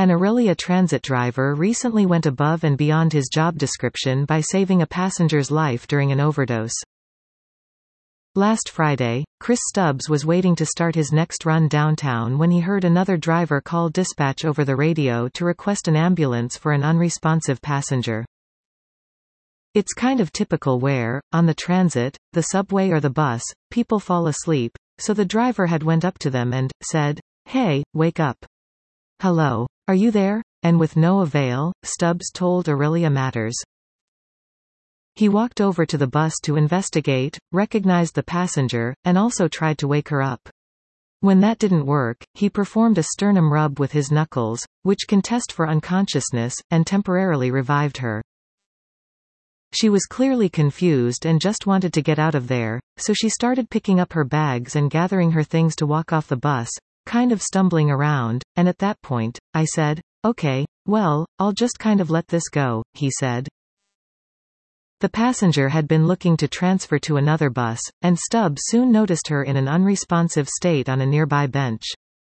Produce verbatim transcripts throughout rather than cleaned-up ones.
An Aurelia Transit driver recently went above and beyond his job description by saving a passenger's life during an overdose. Last Friday, Chris Stubbs was waiting to start his next run downtown when he heard another driver call dispatch over the radio to request an ambulance for an unresponsive passenger. It's kind of typical where, on the transit, the subway or the bus, people fall asleep, so the driver had went up to them and said, "Hey, wake up. Hello. Are you there?" And with no avail, Stubbs told Aurelia Matters. He walked over to the bus to investigate, recognized the passenger, and also tried to wake her up. When that didn't work, he performed a sternum rub with his knuckles, which can test for unconsciousness, and temporarily revived her. She was clearly confused and just wanted to get out of there, so she started picking up her bags and gathering her things to walk off the bus, kind of stumbling around, and at that point, I said, "Okay, well, I'll just kind of let this go," he said. The passenger had been looking to transfer to another bus, and Stubbs soon noticed her in an unresponsive state on a nearby bench.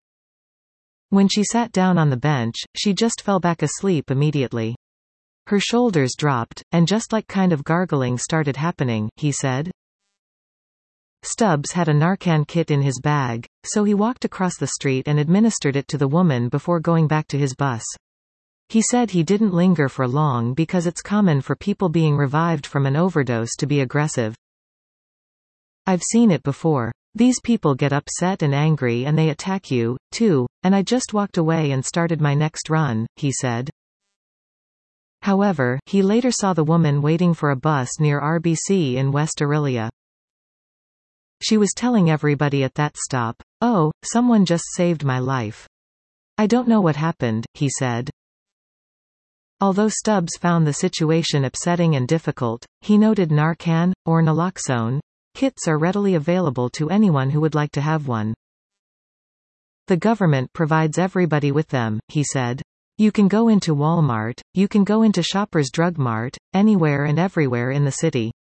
When she sat down on the bench, she just fell back asleep immediately. Her shoulders dropped, and just like kind of gargling started happening, he said. Stubbs had a Narcan kit in his bag, so he walked across the street and administered it to the woman before going back to his bus. He said he didn't linger for long because it's common for people being revived from an overdose to be aggressive. "I've seen it before. These people get upset and angry and they attack you, too, and I just walked away and started my next run," he said. However, he later saw the woman waiting for a bus near R B C in West Aurelia. She was telling everybody at that stop, "Oh, someone just saved my life. I don't know what happened," he said. Although Stubbs found the situation upsetting and difficult, he noted Narcan, or naloxone, kits are readily available to anyone who would like to have one. "The government provides everybody with them," he said. "You can go into Walmart, you can go into Shoppers Drug Mart, anywhere and everywhere in the city.